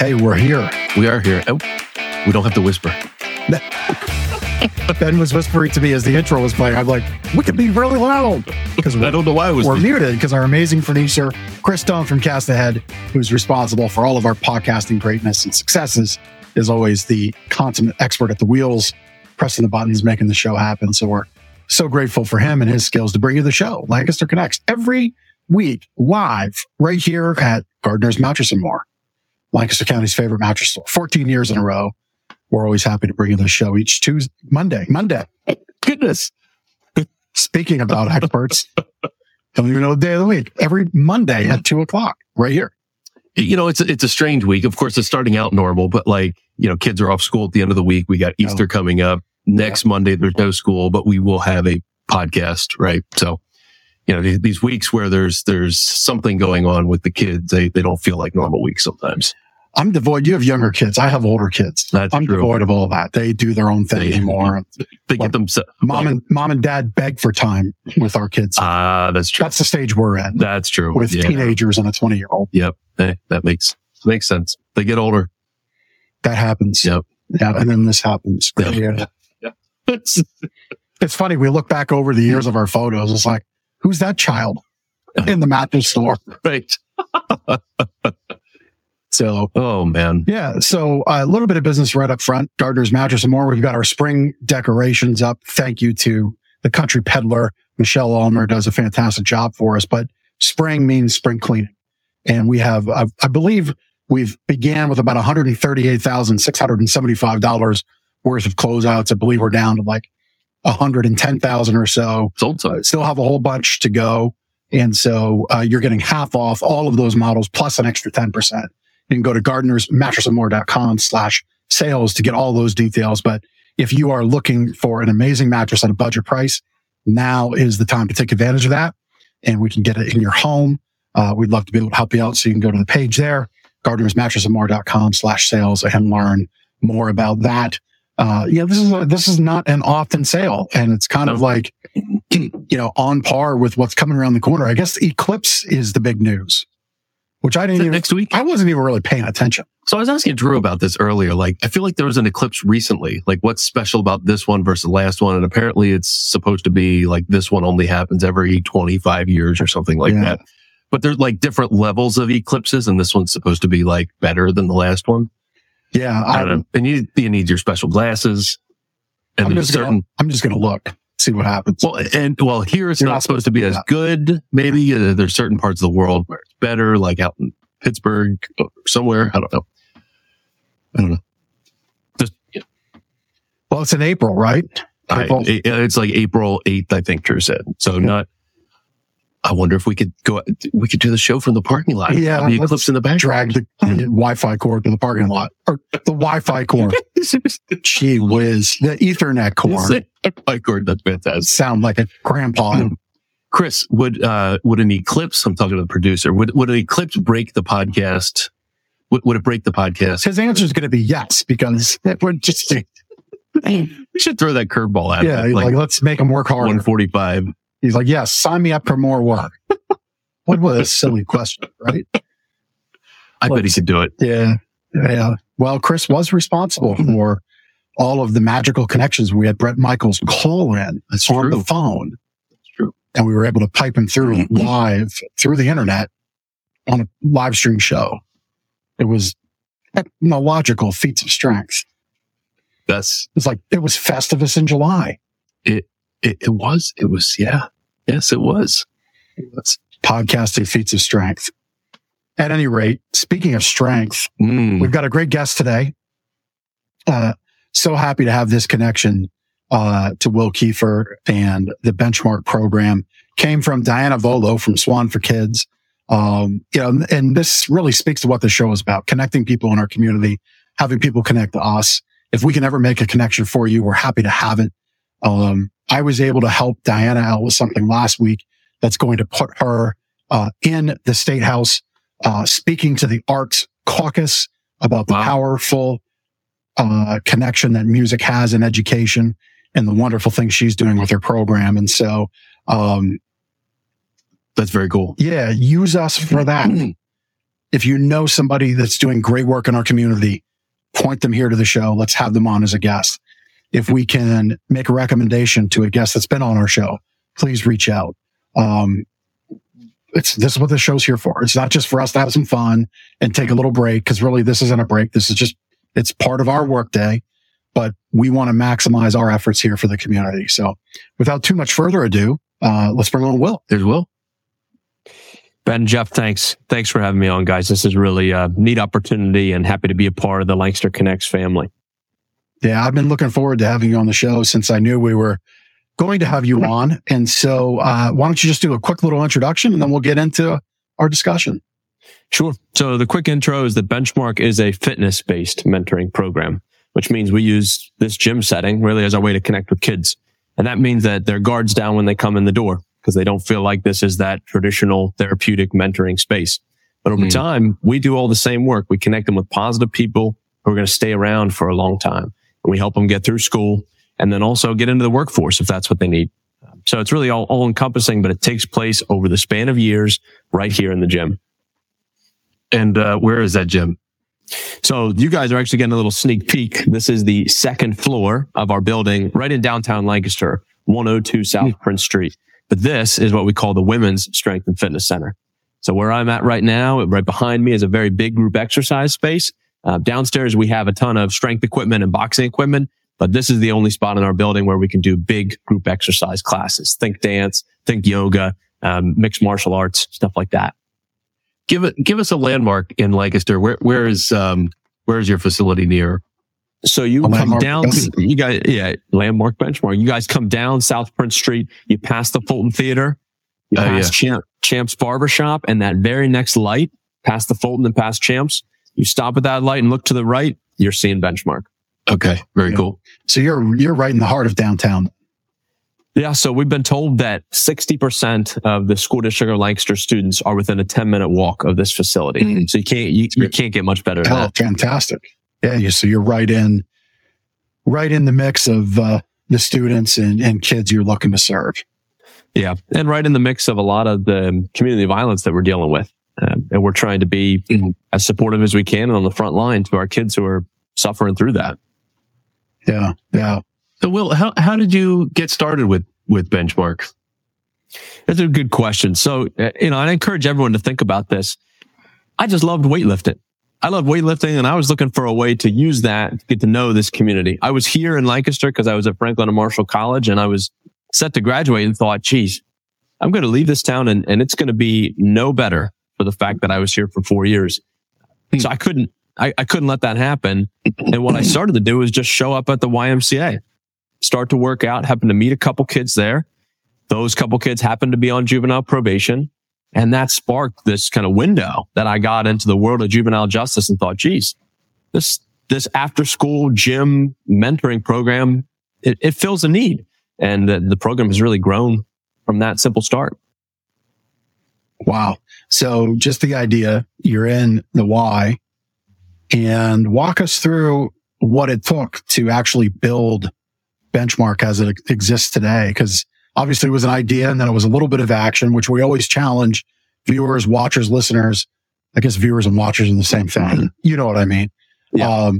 Hey, we're here. We are here. Oh, we don't have to whisper. Ben was whispering to me as the intro was playing. I'm like, we could be really loud. Because I don't know why we're muted because our amazing producer, Chris Stone from Cast Ahead, who's responsible for all of our podcasting greatness and successes, is always the consummate expert at the wheels, pressing the buttons, making the show happen. So we're so grateful for him and his skills to bring you the show, Lancaster Connects, every week live right here at Gardner's Mattress and More, Lancaster County's favorite mattress store. 14 years in a row. We're always happy to bring you the show each Tuesday, Monday. Goodness. Speaking about experts, don't even know the day of the week. Every Monday at 2:00, right here. You know, it's a strange week. Of course, it's starting out normal, but kids are off school at the end of the week. We got Easter coming up. Next Monday, there's no school, but we will have a podcast, right? So, these weeks where there's something going on with the kids, they don't feel like normal weeks sometimes. I'm devoid. You have younger kids. I have older kids. I'm true. Devoid of all that. They do their own thing anymore. They get them. Mom and dad beg for time with our kids. That's true. That's the stage we're in. That's true. With teenagers and a 20-year-old. Yep. That makes sense. They get older. That happens. Yep. Yeah. And then this happens. Yep. Yeah. It's funny. We look back over the years of our photos. It's like, who's that child in the mattress store? Right. So, oh man. Yeah. So a little bit of business right up front. Gardner's Mattress and More. We've got our spring decorations up. Thank you to the country peddler. Michelle Ulmer does a fantastic job for us, but spring means spring cleaning. And we have, I believe we've began with about $138,675 worth of closeouts. I believe we're down to like 110,000 or so. Sold size. Still have a whole bunch to go. And so, you're getting half off all of those models plus an extra 10%. You can go to gardnersmattressandmore.com/sales to get all those details. But if you are looking for an amazing mattress at a budget price, now is the time to take advantage of that. And we can get it in your home. We'd love to be able to help you out. So you can go to the page there, gardnersmattressandmore.com/sales, and learn more about that. This is not an often sale, and it's kind of like, on par with what's coming around the corner. I guess the eclipse is the big news, which next week. I wasn't even really paying attention. So I was asking Drew about this earlier. Like, I feel like there was an eclipse recently. Like, what's special about this one versus the last one? And apparently it's supposed to be like this one only happens every 25 years or something like that. But there's like different levels of eclipses, and this one's supposed to be like better than the last one. Yeah. I don't know. And you need your special glasses. And I'm just going to look, see what happens. Well, here it's not supposed to be as good. Maybe there's certain parts of the world where it's better, like out in Pittsburgh or somewhere. I don't know. Well, it's in April, right? It's like April 8th, I think Drew said. So I wonder if we could do the show from the parking lot. Yeah. The eclipse in the back. Drag the Wi-Fi cord to the parking lot. Or the Wi-Fi cord. Gee whiz. The Ethernet cord. Wi-Fi cord, that's fantastic. Sound like a grandpa. Chris, would an eclipse, I'm talking to the producer, would an eclipse break the podcast? Would it break the podcast? His answer is going to be yes, because we're just... We should throw that curveball at him. Yeah, like, let's make him work harder. 145. He's like, yes, sign me up for more work. What was a silly question, right? I bet he could do it. Yeah. Well, Chris was responsible for all of the magical connections. We had Brett Michaels call in on the phone. That's true. And we were able to pipe him through live through the internet on a live stream show. It was technological feats of strength. It was Festivus in July. It was. Yeah. Yes, it was. Podcasting feats of strength. At any rate, speaking of strength, we've got a great guest today. So happy to have this connection to Will Kiefer and the Benchmark program. Came from Diana Volo from Swan for Kids. And this really speaks to what the show is about, connecting people in our community, having people connect to us. If we can ever make a connection for you, we're happy to have it. I was able to help Diana out with something last week that's going to put her in the State House, speaking to the Arts Caucus about the powerful connection that music has in education and the wonderful things she's doing with her program. And so that's very cool. Yeah, use us for that. if you know somebody that's doing great work in our community, point them here to the show. Let's have them on as a guest. If we can make a recommendation to a guest that's been on our show, please reach out. This is what the show's here for. It's not just for us to have some fun and take a little break, because really this isn't a break. This is just, it's part of our workday, but we want to maximize our efforts here for the community. So without too much further ado, let's bring on Will. There's Will. Ben, Jeff, thanks. Thanks for having me on, guys. This is really a neat opportunity and happy to be a part of the Lancaster Connects family. Yeah, I've been looking forward to having you on the show since I knew we were going to have you on. And so why don't you just do a quick little introduction and then we'll get into our discussion. Sure. So the quick intro is that Benchmark is a fitness-based mentoring program, which means we use this gym setting really as our way to connect with kids. And that means that their guard's down when they come in the door because they don't feel like this is that traditional therapeutic mentoring space. But over time, we do all the same work. We connect them with positive people who are going to stay around for a long time. And we help them get through school and then also get into the workforce if that's what they need. So it's really all encompassing, but it takes place over the span of years right here in the gym. And where is that gym? So you guys are actually getting a little sneak peek. This is the second floor of our building right in downtown Lancaster, 102 South Prince Street. But this is what we call the Women's Strength and Fitness Center. So where I'm at right now, right behind me is a very big group exercise space. Downstairs, we have a ton of strength equipment and boxing equipment, but this is the only spot in our building where we can do big group exercise classes. Think dance, think yoga, mixed martial arts, stuff like that. Give us a landmark in Lancaster. Where is your facility near? So you come down, you guys, landmark, benchmark. You guys come down South Prince Street, you pass the Fulton Theater, you pass Champs Barbershop, and that very next light, past the Fulton and past Champs, you stop at that light and look to the right, you're seeing Benchmark. Okay, very cool. So you're right in the heart of downtown. Yeah, so we've been told that 60% of the school district of Lancaster students are within a 10-minute walk of this facility. So you can't get much better than that. Fantastic. Yeah, so you're right in the mix of the students and kids you're looking to serve. Yeah, and right in the mix of a lot of the community violence that we're dealing with. And we're trying to be as supportive as we can and on the front line to our kids who are suffering through that. Yeah. So Will, how did you get started with Benchmark? That's a good question. So, I encourage everyone to think about this. I just loved weightlifting. I love weightlifting, and I was looking for a way to use that to get to know this community. I was here in Lancaster because I was at Franklin and Marshall College, and I was set to graduate and thought, geez, I'm going to leave this town and it's going to be no better for the fact that I was here for 4 years. So I couldn't let that happen. And what I started to do was just show up at the YMCA, start to work out, happened to meet a couple kids there. Those couple kids happened to be on juvenile probation. And that sparked this kind of window that I got into the world of juvenile justice and thought, geez, this after school gym mentoring program, it fills a need. And the program has really grown from that simple start. Wow. So just the idea, you're in the Y, and walk us through what it took to actually build Benchmark as it exists today. Because obviously it was an idea and then it was a little bit of action, which we always challenge viewers, watchers, listeners. I guess viewers and watchers are the same thing. You know what I mean? Yeah.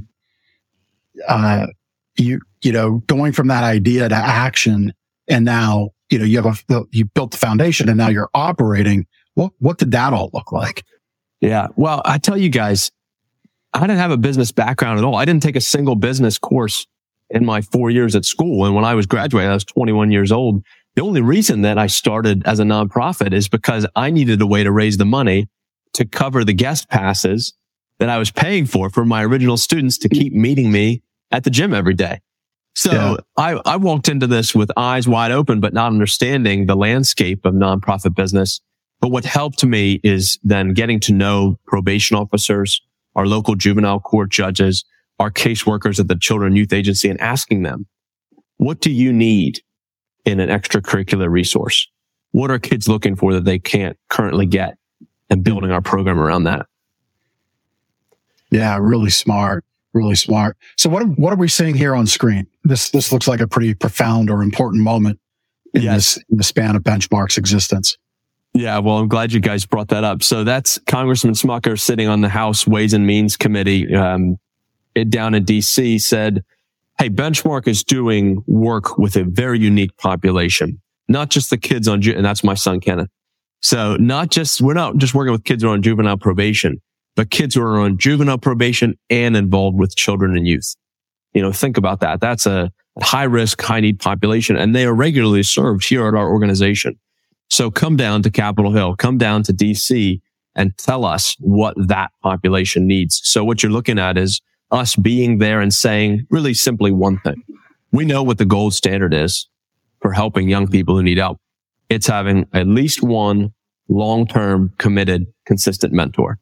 Going from that idea to action, and now, you built the foundation and now you're operating. What did that all look like? Yeah. Well, I tell you guys, I didn't have a business background at all. I didn't take a single business course in my 4 years at school. And when I was graduating, I was 21 years old. The only reason that I started as a nonprofit is because I needed a way to raise the money to cover the guest passes that I was paying for my original students to keep meeting me at the gym every day. So I walked into this with eyes wide open, but not understanding the landscape of nonprofit business. But what helped me is then getting to know probation officers, our local juvenile court judges, our caseworkers at the Children and Youth Agency, and asking them, what do you need in an extracurricular resource? What are kids looking for that they can't currently get? And building our program around that. Yeah, really smart. Really smart. So what are we seeing here on screen? This looks like a pretty profound or important moment in the span of Benchmark's existence. Yeah, well, I'm glad you guys brought that up. So that's Congressman Smucker sitting on the House Ways and Means Committee down in D.C. said, hey, Benchmark is doing work with a very unique population, not just the kids on, and that's my son, Kenneth. So we're not just working with kids who are on juvenile probation, but kids who are on juvenile probation and involved with children and youth. Think about that. That's a high risk, high need population, and they are regularly served here at our organization. So come down to Capitol Hill, come down to DC and tell us what that population needs. So what you're looking at is us being there and saying really simply one thing. We know what the gold standard is for helping young people who need help. It's having at least one long-term, committed, consistent mentor.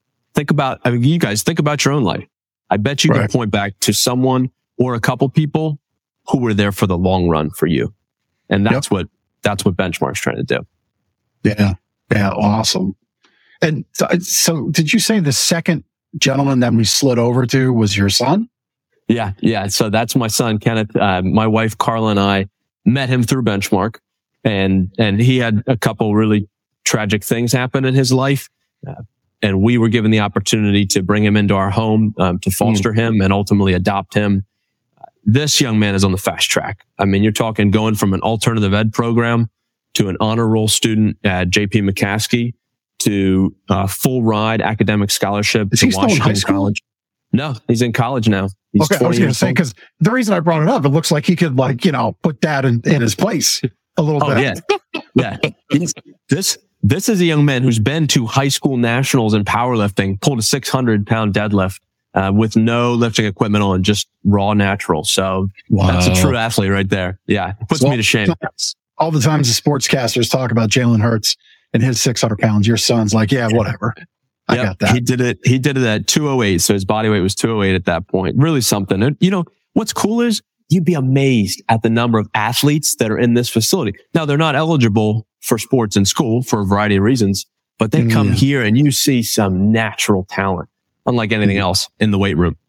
You guys think about your own life. I bet you can point back to someone or a couple people who were there for the long run for you. And that's what Benchmark's trying to do. Yeah. Yeah. Awesome. And so did you say the second gentleman that we slid over to was your son? Yeah. Yeah. So that's my son, Kenneth. My wife, Carla, and I met him through Benchmark, and he had a couple really tragic things happen in his life. And we were given the opportunity to bring him into our home, to foster him and ultimately adopt him. This young man is on the fast track. I mean, you're talking going from an alternative ed program to an honor roll student at JP McCaskey to a full ride academic scholarship to Washington still in high school? College. No, he's in college now. He's okay, I was going to say, because the reason I brought it up, it looks like he could put that in his place a little bit. Yeah. This is a young man who's been to high school nationals in powerlifting, pulled a 600-pound deadlift with no lifting equipment on, just raw natural. So That's a true athlete right there. Yeah, it puts me to shame. All the times the sportscasters talk about Jalen Hurts and his 600 pounds, your son's like, yeah, whatever. I got that. He did it at 208. So his body weight was 208 at that point. Really something. And what's cool is you'd be amazed at the number of athletes that are in this facility. Now, they're not eligible for sports in school for a variety of reasons, but they come here and you see some natural talent, unlike anything else in the weight room.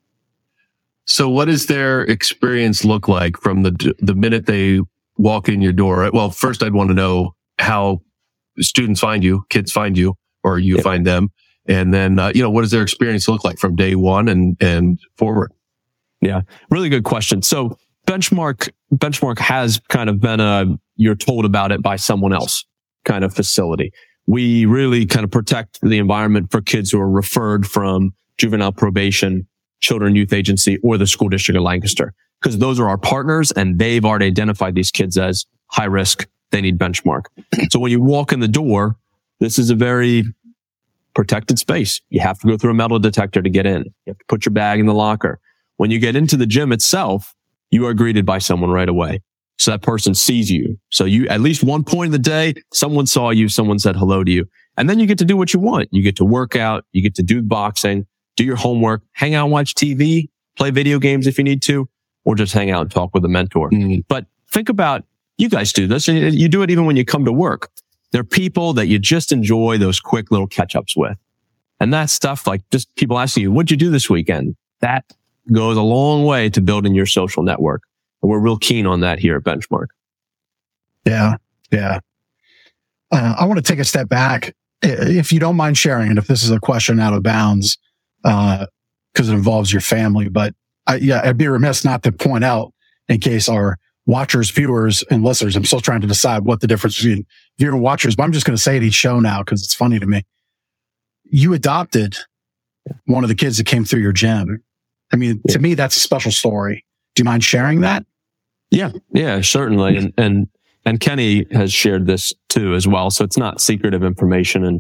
So what does their experience look like from the minute they walk in your door? Well, first I'd want to know how students find you, kids find you, or you find them. And then, what does their experience look like from day one and forward? Yeah, really good question. So Benchmark has kind of been you're told about it by someone else kind of facility. We really kind of protect the environment for kids who are referred from juvenile probation, children youth agency, or the school district of Lancaster, because those are our partners and they've already identified these kids as high risk. They need Benchmark. So when you walk in the door, this is a very protected space. You have to go through a metal detector to get in. You have to put your bag in the locker. When you get into the gym itself, you are greeted by someone right away. So that person sees you. So you, at least one point in the day, someone saw you, someone said hello to you. And then you get to do what you want. You get to work out, you get to do boxing, do your homework, hang out and watch TV, play video games if you need to, or just hang out and talk with a mentor. But think about, you guys do this, and you do it even when you come to work. There are people that you just enjoy those quick little catch-ups with. And that stuff, like just people asking you, what'd you do this weekend? That goes a long way to building your social network. And we're real keen on that here at Benchmark. Yeah. Yeah. I want to take a step back, if you don't mind sharing, and if this is a question out of bounds, because it involves your family, but I'd be remiss not to point out, in case our watchers, viewers, and listeners, I'm still trying to decide what the difference between viewer and watchers, but I'm just going to say it each show now because it's funny to me. You adopted one of the kids that came through your gym. I mean, to me, that's a special story. Do you mind sharing that? Yeah, certainly. And Kenny has shared this too as well. So it's not secretive information. And,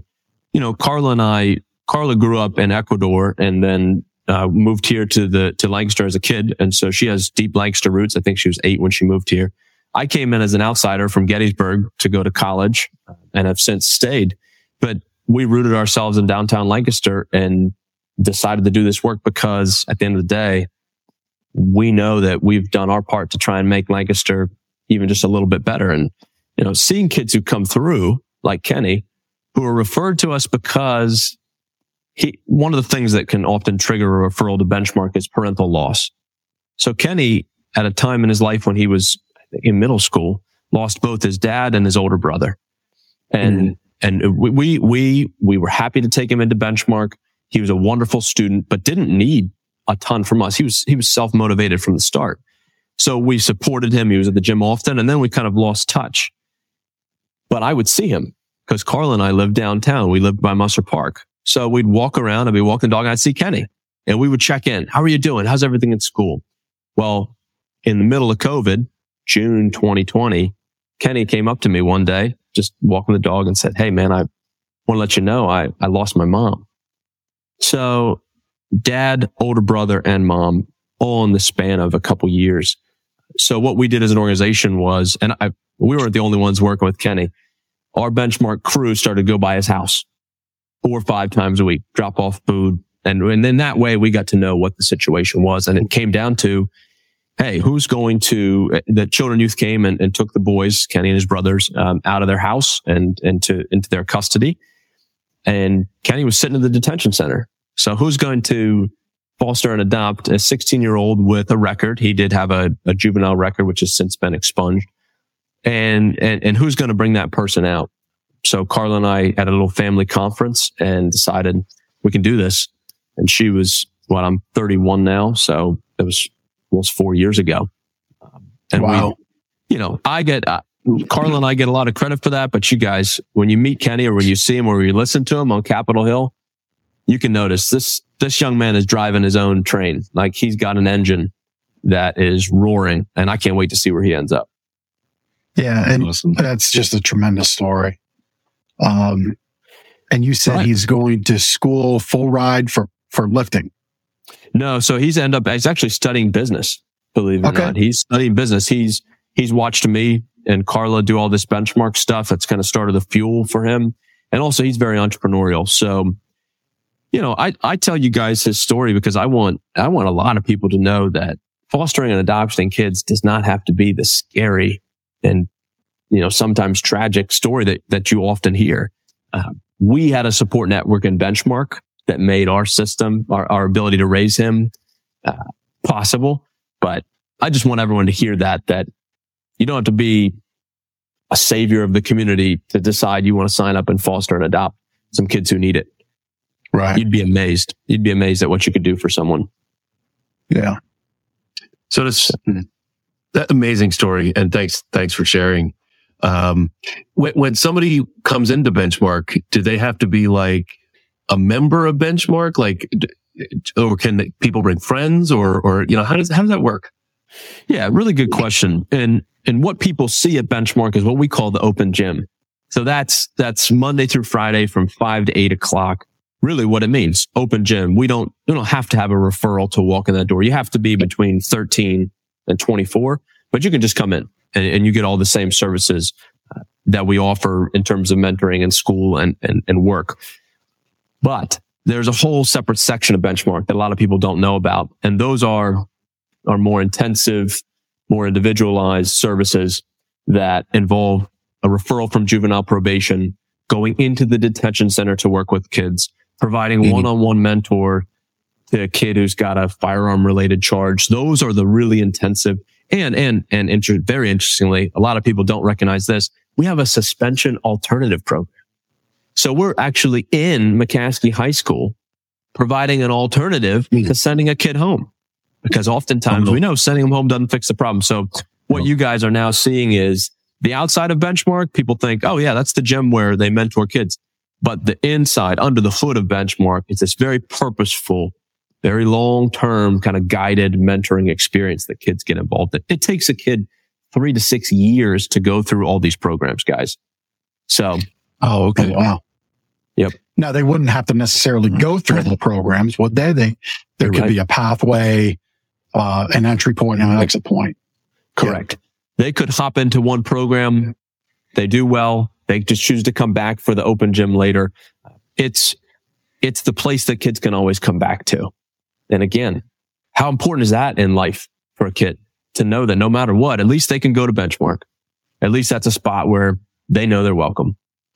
Carla grew up in Ecuador and then moved here to Lancaster as a kid. And so she has deep Lancaster roots. I think she was 8 when she moved here. I came in as an outsider from Gettysburg to go to college and have since stayed. But we rooted ourselves in downtown Lancaster and decided to do this work because at the end of the day, we know that we've done our part to try and make Lancaster even just a little bit better. And, seeing kids who come through like Kenny, who are referred to us because one of the things that can often trigger a referral to Benchmark is parental loss. So Kenny, at a time in his life when he was in middle school, lost both his dad and his older brother. And we were happy to take him into Benchmark. He was a wonderful student, but didn't need a ton from us. He was self-motivated from the start. So we supported him. He was at the gym often, and then we kind of lost touch. But I would see him because Carla and I lived downtown. We lived by Musser Park. So we'd walk around, I'd be walking the dog, and I'd see Kenny. And we would check in. How are you doing? How's everything at school? Well, in the middle of COVID, June 2020, Kenny came up to me one day, just walking the dog, and said, "Hey man, I want to let you know I lost my mom." So dad, older brother, and mom, all in the span of a couple years. So what we did as an organization was, and we weren't the only ones working with Kenny. Our Benchmark crew started to go by his house 4 or 5 times a week, drop off food. And then that way we got to know what the situation was. And it came down to, hey, who's going to, the children youth came and took the boys, Kenny and his brothers, out of their house and into their custody. And Kenny was sitting in the detention center. So who's going to foster and adopt a 16-year-old with a record? He did have a juvenile record, which has since been expunged. And who's going to bring that person out? So Carla and I had a little family conference and decided we can do this. And she was, I'm 31 now. So it was almost 4 years ago. And wow. Carla and I get a lot of credit for that. But you guys, when you meet Kenny or when you see him or you listen to him on Capitol Hill, you can notice this young man is driving his own train. Like he's got an engine that is roaring, and I can't wait to see where he ends up. Yeah. And that's just a tremendous story. And you said he's going to school full ride for lifting. No. So he's actually studying business, believe it or not. He's studying business. He's watched me and Carla do all this Benchmark stuff. That's kind of started the fuel for him. And also he's very entrepreneurial. So, I tell you guys his story because I want a lot of people to know that fostering and adopting kids does not have to be the scary and, sometimes tragic story that you often hear. We had a support network in Benchmark that made our system, our ability to raise him, possible. But I just want everyone to hear that you don't have to be a savior of the community to decide you want to sign up and foster and adopt some kids who need it. Right. You'd be amazed. You'd be amazed at what you could do for someone. Yeah. So that amazing story. And thanks for sharing. When somebody comes into Benchmark, do they have to be like a member of Benchmark? Like, or can people bring friends or, how does that work? Yeah, really good question. And what people see at Benchmark is what we call the open gym. So that's Monday through Friday from 5 to 8 o'clock. Really what it means, open gym. We don't have to have a referral to walk in that door. You have to be between 13 and 24, but you can just come in and you get all the same services that we offer in terms of mentoring and school and work. But there's a whole separate section of Benchmark that a lot of people don't know about. And those are more intensive, more individualized services that involve a referral from juvenile probation, going into the detention center to work with kids, providing one-on-one mentor to a kid who's got a firearm related charge. Those are the really intensive and very interestingly, a lot of people don't recognize this. We have a suspension alternative program. So we're actually in McCaskey High School providing an alternative to sending a kid home, because oftentimes we know sending them home doesn't fix the problem. So what you guys are now seeing is the outside of Benchmark. People think, oh yeah, that's the gym where they mentor kids. But the inside, under the hood of Benchmark, is this very purposeful, very long-term kind of guided mentoring experience that kids get involved in. It takes a kid 3 to 6 years to go through all these programs, guys. So. Oh, okay. Wow. Yep. Now they wouldn't have to necessarily go through the programs, would they? There could be a pathway, an entry point and an exit point. Correct. Yeah. They could hop into one program. They do well. They just choose to come back for the open gym later. It's the place that kids can always come back to. And again, how important is that in life for a kid to know that no matter what, at least they can go to Benchmark. At least that's a spot where they know they're welcome.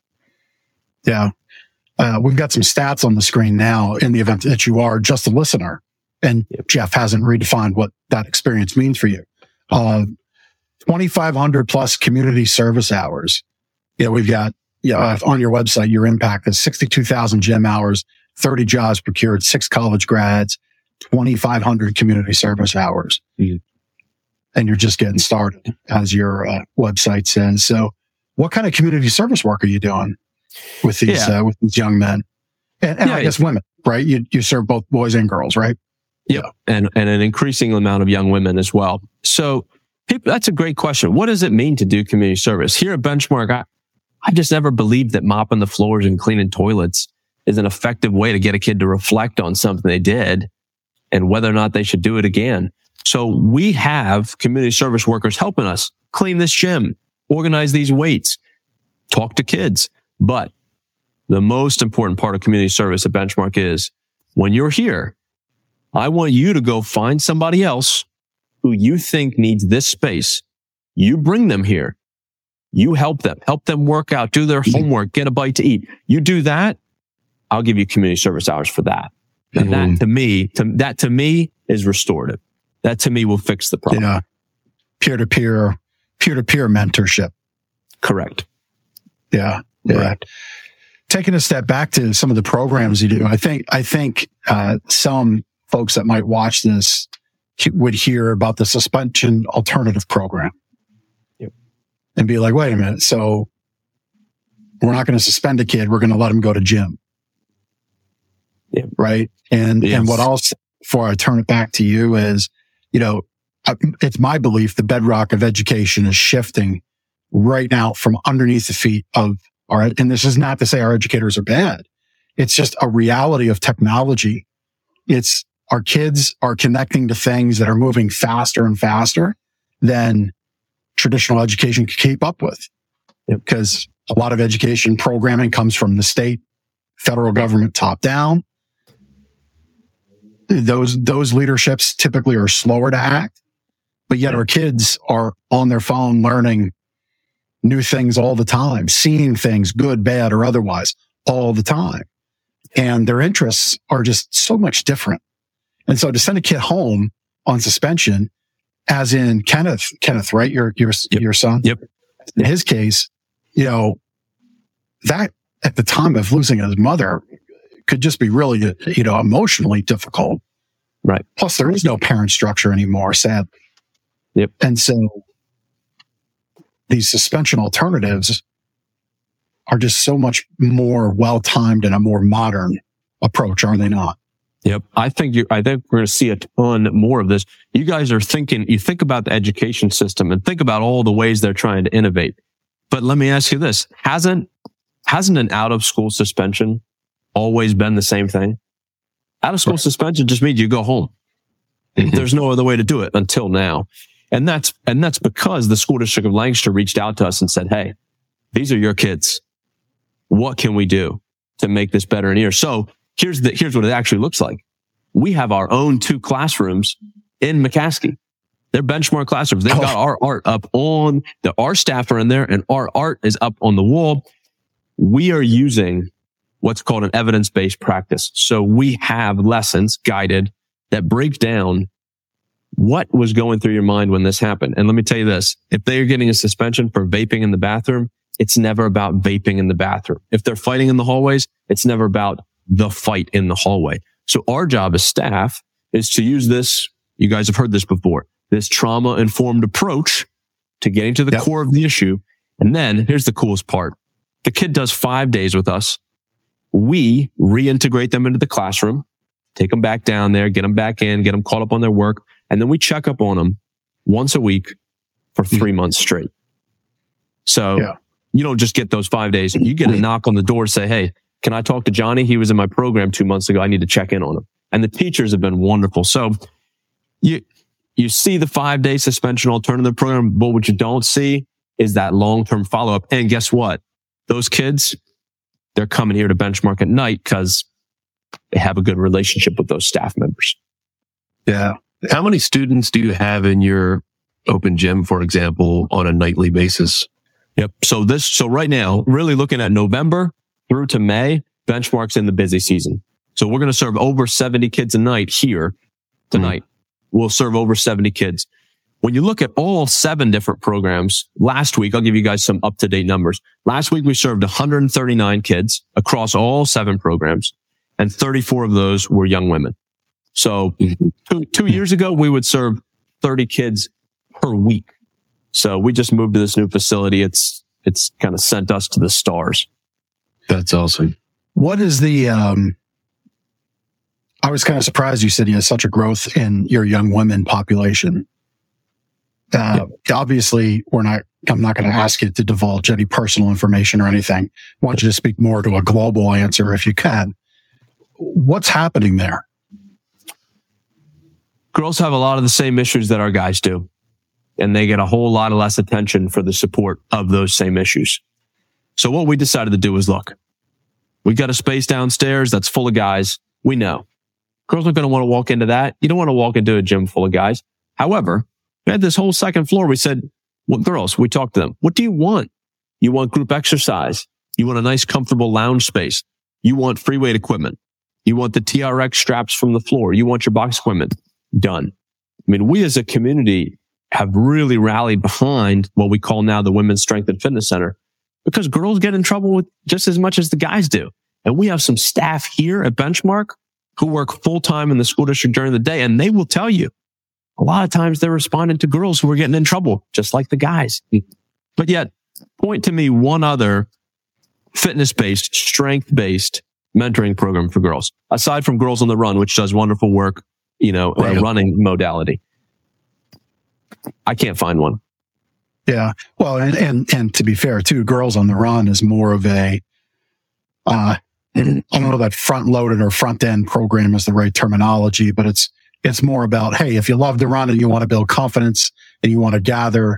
Yeah. We've got some stats on the screen now in the event that you are just a listener and Jeff hasn't redefined what that experience means for you. 2,500 plus community service hours. We've got on your website, your impact is 62,000 gym hours, 30 jobs procured, 6 college grads, 2,500 community service hours. Mm-hmm. And you're just getting started, as your website says. So what kind of community service work are you doing with these young men? And I guess women, right? You serve both boys and girls, right? Yep. And an increasing amount of young women as well. So that's a great question. What does it mean to do community service? Here at Benchmark, I just never believed that mopping the floors and cleaning toilets is an effective way to get a kid to reflect on something they did and whether or not they should do it again. So we have community service workers helping us clean this gym, organize these weights, talk to kids. But the most important part of community service at Benchmark is when you're here, I want you to go find somebody else who you think needs this space. You bring them here. You help them work out, do their homework, get a bite to eat. You do that, I'll give you community service hours for that. And that to me is restorative. That to me will fix the problem. Yeah. Peer-to-peer mentorship. Correct. Yeah. Correct. Taking a step back to some of the programs you do, I think some folks that might watch this would hear about the suspension alternative program. Yep. And be like, wait a minute. So we're not going to suspend a kid. We're going to let him go to gym. Yep. Right. And what I'll say before I turn it back to you is, it's my belief the bedrock of education is shifting right now from underneath the feet of and this is not to say our educators are bad. It's just a reality of technology. It's our kids are connecting to things that are moving faster and faster than traditional education can keep up with. Because a lot of education programming comes from the state, federal government top down. Those leaderships typically are slower to act, but yet our kids are on their phone learning new things all the time, seeing things, good, bad, or otherwise, all the time. And their interests are just so much different. And so to send a kid home on suspension, as in Kenneth, right? Your son? Yep. In his case, that at the time of losing his mother could just be really, emotionally difficult. Right. Plus there is no parent structure anymore, sadly. Yep. And so these suspension alternatives are just so much more well-timed and a more modern approach, are they not? Yep. I think we're going to see a ton more of this. You guys are you think about the education system and think about all the ways they're trying to innovate. But let me ask you this. Hasn't an out of school suspension always been the same thing? Out of school suspension just means you go home. There's no other way to do it until now. And that's because the school district of Lancaster reached out to us and said, hey, these are your kids. What can we do to make this better in here? So here's what it actually looks like. We have our own 2 classrooms in McCaskey. They're Benchmark classrooms. They've got our art up on our staff are in there and our art is up on the wall. We are using what's called an evidence-based practice. So we have lessons guided that break down what was going through your mind when this happened. And let me tell you this, if they are getting a suspension for vaping in the bathroom, it's never about vaping in the bathroom. If they're fighting in the hallways, it's never about the fight in the hallway. So our job as staff is to use this, you guys have heard this before, this trauma-informed approach to getting to the core of the issue. And then here's the coolest part. The kid does 5 days with us. We reintegrate them into the classroom, take them back down there, get them back in, get them caught up on their work. And then we check up on them once a week for 3 months straight. So you don't just get those 5 days. You get a knock on the door, say, hey, can I talk to Johnny? He was in my program 2 months ago. I need to check in on him. And the teachers have been wonderful. So you see the 5-day suspension alternative program, but what you don't see is that long-term follow-up. And guess what? Those kids, they're coming here to Benchmark at night because they have a good relationship with those staff members. Yeah. How many students do you have in your open gym, for example, on a nightly basis? Yep. So right now, really looking at November through to May, Benchmark's in the busy season. So we're going to serve over 70 kids a night here tonight. We'll serve over 70 kids. When you look at all 7 different programs, last week, I'll give you guys some up-to-date numbers. Last week, we served 139 kids across all 7 programs, and 34 of those were young women. So 2 years ago, we would serve 30 kids per week. So we just moved to this new facility. It's kind of sent us to the stars. That's awesome. What is the, I was kind of surprised you said you had such a growth in your young women population. Obviously, I'm not going to ask you to divulge any personal information or anything. I want you to speak more to a global answer if you can. What's happening there? Girls have a lot of the same issues that our guys do, and they get a whole lot of less attention for the support of those same issues. So what we decided to do is, look, we got a space downstairs that's full of guys. We know. Girls are going to want to walk into that. You don't want to walk into a gym full of guys. However, we had this whole second floor. We said, well, girls, we talked to them. What do you want? You want group exercise. You want a nice, comfortable lounge space. You want free weight equipment. You want the TRX straps from the floor. You want your box equipment. Done. I mean, we as a community have really rallied behind what we call now the Women's Strength and Fitness Center, because girls get in trouble with just as much as the guys do. And we have some staff here at Benchmark who work full-time in the school district during the day, and they will tell you a lot of times they're responding to girls who are getting in trouble, just like the guys. But yet, point to me one other fitness-based, strength-based mentoring program for girls, aside from Girls on the Run, which does wonderful work, running modality. I can't find one. Yeah. Well, and to be fair too, Girls on the Run is more of a, I don't know that front loaded or front end program is the right terminology, but it's more about, hey, if you love to run and you want to build confidence and you want to gather,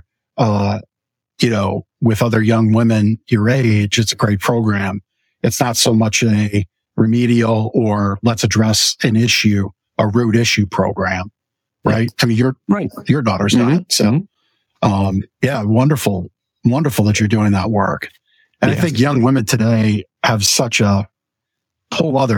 with other young women your age, it's a great program. It's not so much a remedial or let's address an issue, a root issue program, right? I mean, your daughter's not. So, wonderful that you're doing that work. And I think young women today have such a whole other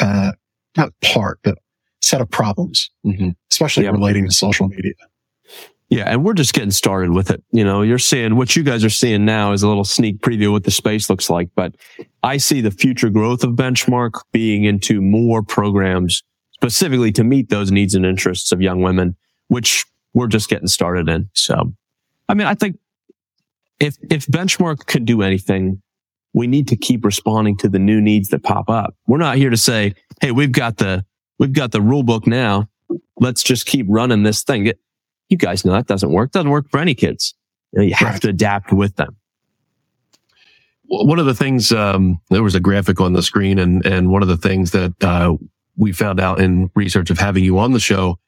set of problems, especially relating to social media. Yeah. And we're just getting started with it. You're seeing what you guys are seeing now is a little sneak preview of what the space looks like, but I see the future growth of Benchmark being into more programs specifically to meet those needs and interests of young women, which we're just getting started in. So, I mean, I think if Benchmark can do anything, we need to keep responding to the new needs that pop up. We're not here to say, hey, we've got the rule book now. Let's just keep running this thing. You guys know that doesn't work. It doesn't work for any kids. You have to adapt with them. One of the things, there was a graphic on the screen, and one of the things that we found out in research of having you on the show,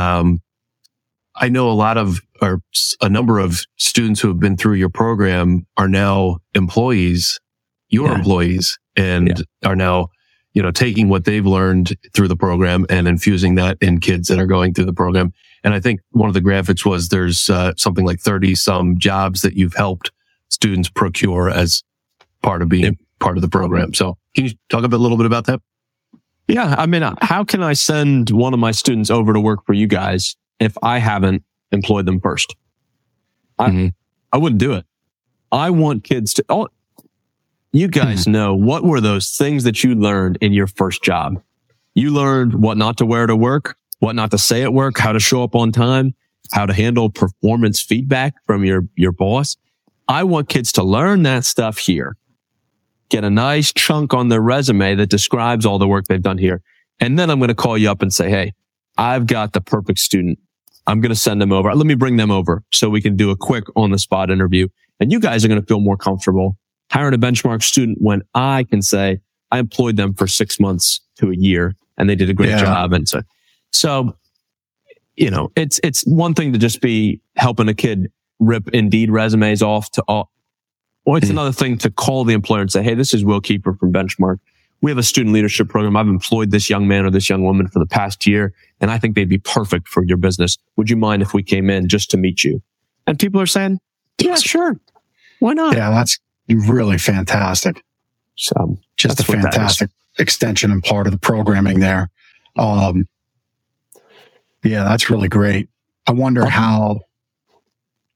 I know a number of students who have been through your program are now employees, employees, and are now, taking what they've learned through the program and infusing that in kids that are going through the program. And I think one of the graphics was there's something like 30 some jobs that you've helped students procure as part of being part of the program. So can you talk a little bit about that? Yeah. I mean, how can I send one of my students over to work for you guys if I haven't employed them first? I wouldn't do it. I want kids to, you guys know, what were those things that you learned in your first job? You learned what not to wear to work, what not to say at work, how to show up on time, how to handle performance feedback from your boss. I want kids to learn that stuff here, get a nice chunk on their resume that describes all the work they've done here. And then I'm going to call you up and say, hey, I've got the perfect student. I'm going to send them over. Let me bring them over so we can do a quick on the spot interview. And you guys are going to feel more comfortable hiring a Benchmark student when I can say I employed them for 6 months to a year and they did a great job. And so, it's one thing to just be helping a kid rip Indeed resumes off to all, or it's another thing to call the employer and say, hey, this is Will Keeper from Benchmark. We have a student leadership program. I've employed this young man or this young woman for the past year, and I think they'd be perfect for your business. Would you mind if we came in just to meet you? And people are saying, yeah, sure. Why not? Yeah, that's really fantastic. So just a fantastic extension and part of the programming there. Yeah, that's really great. I wonder how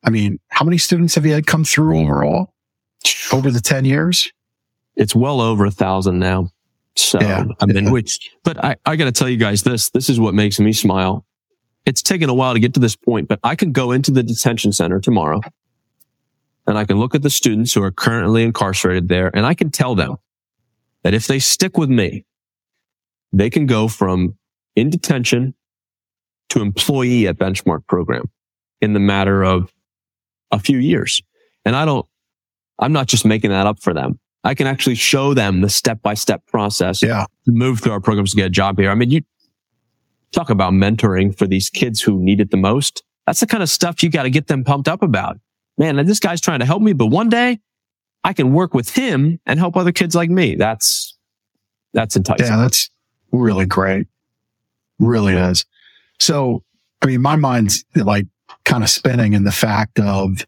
I mean, how many students have you had come through overall over the 10 years? It's well over 1,000 now. So, Yeah. I mean, but I got to tell you guys this is what makes me smile. It's taken a while to get to this point, but I can go into the detention center tomorrow and I can look at the students who are currently incarcerated there, and I can tell them that if they stick with me, they can go from in detention to employee at Benchmark program in the matter of a few years. And I'm not just making that up for them. I can actually show them the step-by-step process to move through our programs to get a job here. I mean, you talk about mentoring for these kids who need it the most. That's the kind of stuff you got to get them pumped up about. Man, this guy's trying to help me, but one day I can work with him and help other kids like me. That's enticing. Yeah, that's really great. Really is. So, I mean, my mind's like kind of spinning in the fact of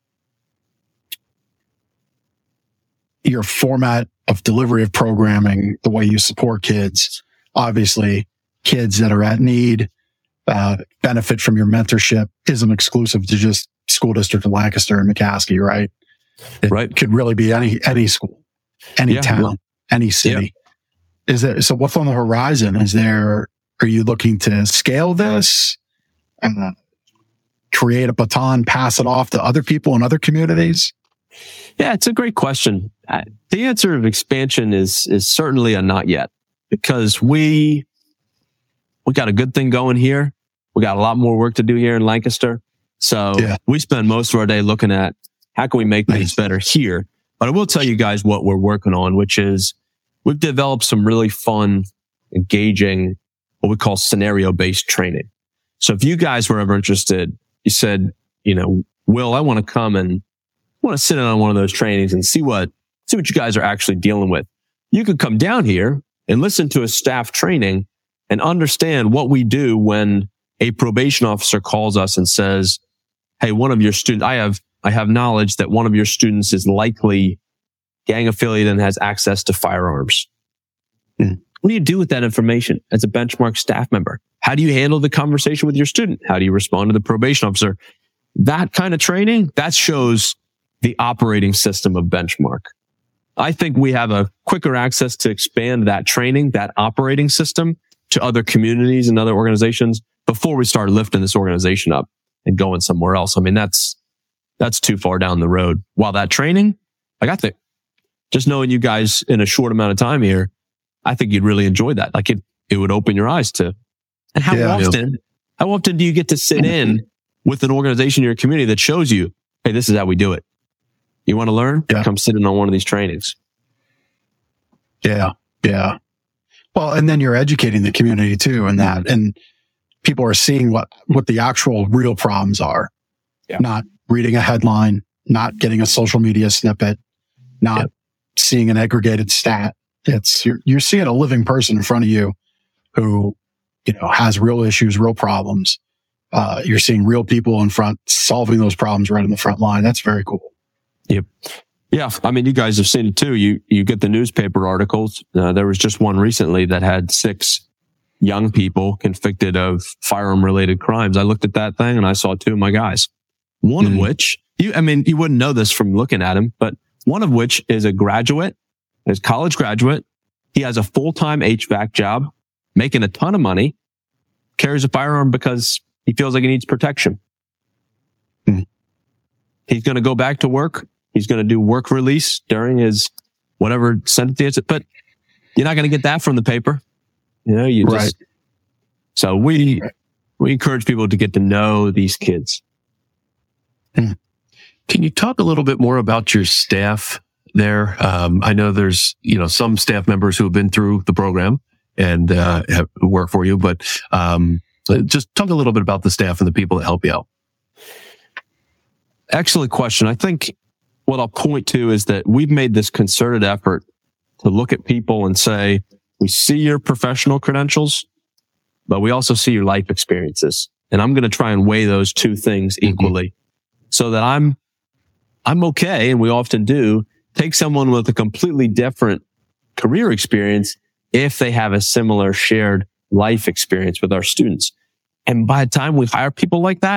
your format of delivery of programming, the way you support kids. Obviously, kids that are at need, benefit from your mentorship isn't exclusive to just school district of Lancaster and McCaskey, right? It could really be any school, any town, any city. Yeah. So what's on the horizon? Are you looking to scale this and create a baton, pass it off to other people in other communities? Yeah, it's a great question. The answer of expansion is certainly a not yet, because we got a good thing going here. We got a lot more work to do here in Lancaster. So we spend most of our day looking at how can we make things better here. But I will tell you guys what we're working on, which is we've developed some really fun, engaging, what we call scenario-based training. So if you guys were ever interested, you said, Will, I want to come and want to sit in on one of those trainings and see what you guys are actually dealing with. You could come down here and listen to a staff training and understand what we do when a probation officer calls us and says, hey, one of your students, I have knowledge that one of your students is likely gang affiliated and has access to firearms. What do you do with that information as a Benchmark staff member? How do you handle the conversation with your student? How do you respond to the probation officer? That kind of training, that shows the operating system of Benchmark. I think we have a quicker access to expand that training, that operating system, to other communities and other organizations before we start lifting this organization up and going somewhere else. I mean, that's too far down the road. While that training, just knowing you guys in a short amount of time here, I think you'd really enjoy that. Like it would open your eyes to. And how often do you get to sit in with an organization in your community that shows you, hey, this is how we do it? You want to learn? Come sit in on one of these trainings. Yeah. Yeah. Well, and then you're educating the community too, and people are seeing what the actual real problems are. Yeah. Not reading a headline, not getting a social media snippet, not seeing an aggregated stat. You're seeing a living person in front of you who, has real issues, real problems. You're seeing real people in front solving those problems right in the front line. That's very cool. Yep. Yeah. I mean, you guys have seen it too. You get the newspaper articles. There was just one recently that had 6 young people convicted of firearm related crimes. I looked at that thing and I saw 2 of my guys, one of which you wouldn't know this from looking at him, but one of which is a college graduate. He has a full-time HVAC job, making a ton of money, carries a firearm because he feels like he needs protection. He's going to go back to work. He's going to do work release during his whatever sentence he is. But you're not going to get that from the paper. So we encourage people to get to know these kids. Can you talk a little bit more about your staff there? I know there's, some staff members who have been through the program and have worked for you, but just talk a little bit about the staff and the people that help you out. Excellent question. I think what I'll point to is that we've made this concerted effort to look at people and say, we see your professional credentials, but we also see your life experiences. And I'm going to try and weigh those 2 things equally so that I'm okay. And we often do take someone with a completely different career experience if they have a similar shared life experience with our students. And by the time we hire people like that,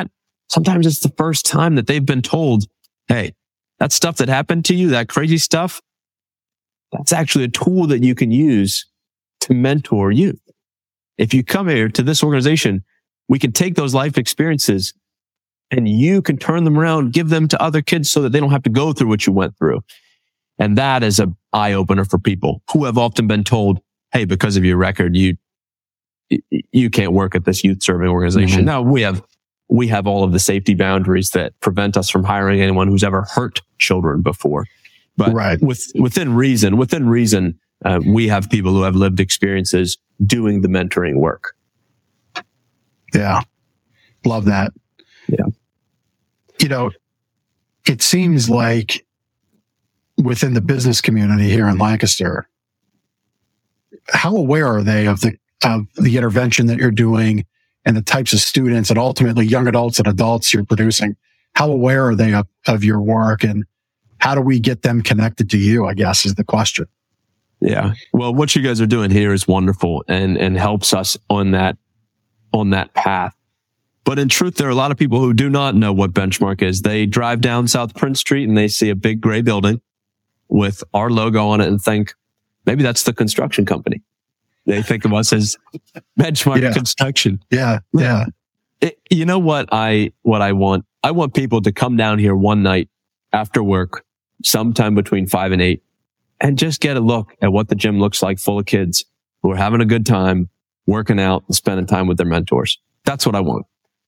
Sometimes it's the first time that they've been told, hey, that stuff that happened to you, that crazy stuff, that's actually a tool that you can use to mentor you. If you come here to this organization, we can take those life experiences and you can turn them around, give them to other kids so that they don't have to go through what you went through. And that is an eye opener for people who have often been told, hey, because of your record, you can't work at this youth serving organization. Now we have all of the safety boundaries that prevent us from hiring anyone who's ever hurt children before. But within reason, we have people who have lived experiences doing the mentoring work. Yeah. Love that. Yeah. You know, it seems like within the business community here in Lancaster, how aware are they of the intervention that you're doing and the types of students and ultimately young adults and adults you're producing? How aware are they of your work, and how do we get them connected to you, I guess, is the question. Yeah. Well, what you guys are doing here is wonderful and helps us on that path. But in truth, there are a lot of people who do not know what Benchmark is. They drive down South Prince Street and they see a big gray building with our logo on it and think, maybe that's the construction company. They think of us as Benchmark Construction. Yeah. You know what I want? I want people to come down here one night after work, sometime between 5 and 8, and just get a look at what the gym looks like, full of kids who are having a good time, working out and spending time with their mentors. That's what I want.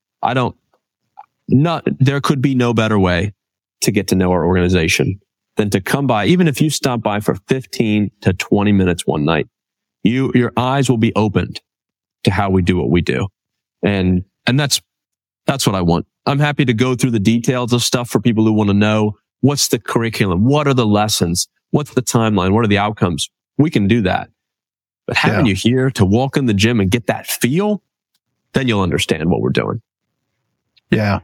There could be no better way to get to know our organization than to come by. Even if you stop by for 15 to 20 minutes one night, your eyes will be opened to how we do what we do. And that's what I want. I'm happy to go through the details of stuff for people who want to know what's the curriculum, what are the lessons, what's the timeline, what are the outcomes. We can do that. But having you here to walk in the gym and get that feel, then you'll understand what we're doing. Yeah.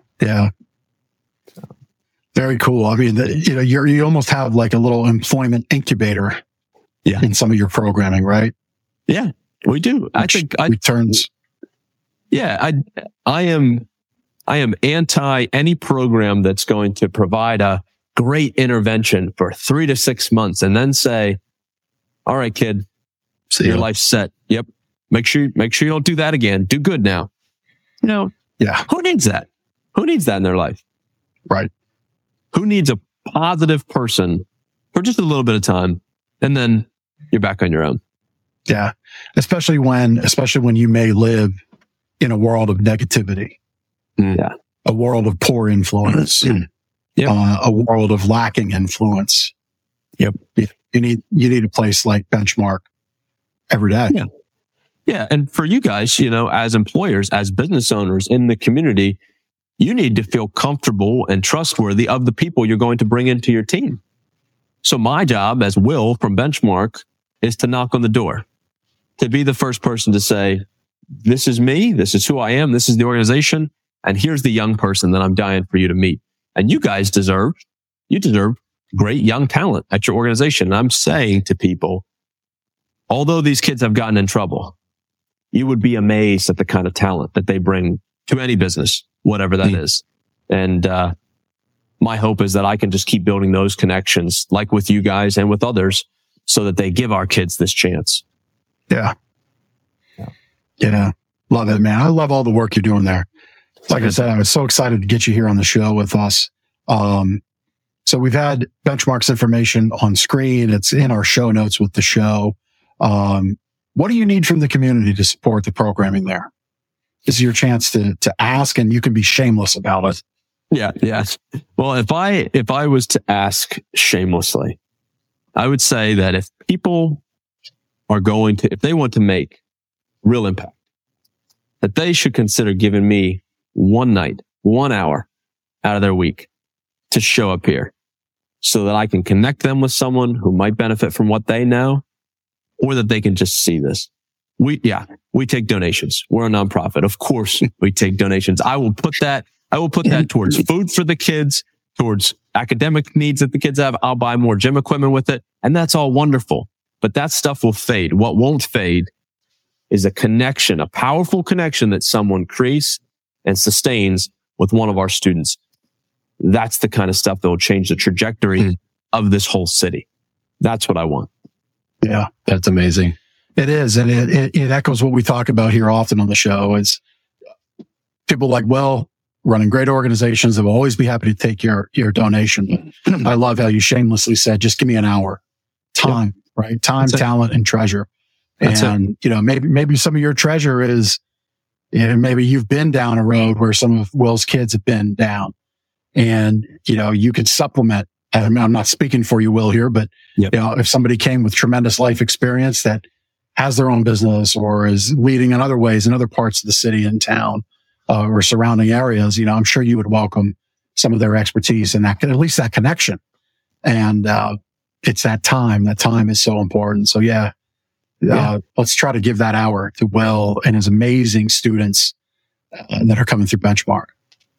Very cool. I mean, you almost have like a little employment incubator in some of your programming, right? Yeah, we do. I think returns. Yeah, I am anti any program that's going to provide a great intervention for 3 to 6 months and then say, all right, kid, your life's set. Yep. Make sure you don't do that again. Do good now. Who needs that? Who needs that in their life? Right. Who needs a positive person for just a little bit of time and then you're back on your own? Yeah. Especially when you may live in a world of negativity. Yeah. A world of poor influence. A world of lacking influence. Yep. You need a place like Benchmark every day. Yeah. Yeah. And for you guys, as employers, as business owners in the community, you need to feel comfortable and trustworthy of the people you're going to bring into your team. So my job as Will from Benchmark is to knock on the door, to be the first person to say, this is me. This is who I am. This is the organization. And here's the young person that I'm dying for you to meet. And you guys deserve great young talent at your organization. And I'm saying to people, although these kids have gotten in trouble, you would be amazed at the kind of talent that they bring to any business, whatever that is. And my hope is that I can just keep building those connections, like with you guys and with others, so that they give our kids this chance. Yeah. Love it, man. I love all the work you're doing there. Like I said, I was so excited to get you here on the show with us. So we've had Benchmark's information on screen. It's in our show notes with the show. What do you need from the community to support the programming there? This is your chance to ask, and you can be shameless about it. Yeah. Well, if I was to ask shamelessly, I would say that if people if they want to make real impact, that they should consider giving me one night, 1 hour out of their week to show up here so that I can connect them with someone who might benefit from what they know, or that they can just see this. We take donations. We're a nonprofit. Of course we take donations. I will put that towards food for the kids, towards academic needs that the kids have. I'll buy more gym equipment with it. And that's all wonderful. But that stuff will fade. What won't fade is a connection, a powerful connection that someone creates and sustains with one of our students. That's the kind of stuff that will change the trajectory of this whole city. That's what I want. Yeah. That's amazing. It is. And it echoes what we talk about here often on the show is people like, well, running great organizations, they'll always be happy to take your donation. I love how you shamelessly said, just give me an hour. Time, right? Time, talent, and treasure. And, maybe some of your treasure is, maybe you've been down a road where some of Will's kids have been down. And, you could supplement. I mean, I'm not speaking for you, Will, here, but, if somebody came with tremendous life experience that has their own business or is leading in other ways in other parts of the city and town, or surrounding areas, I'm sure you would welcome some of their expertise and that, at least that connection. And, it's that time. That time is so important. So let's try to give that hour to Will and his amazing students that are coming through Benchmark.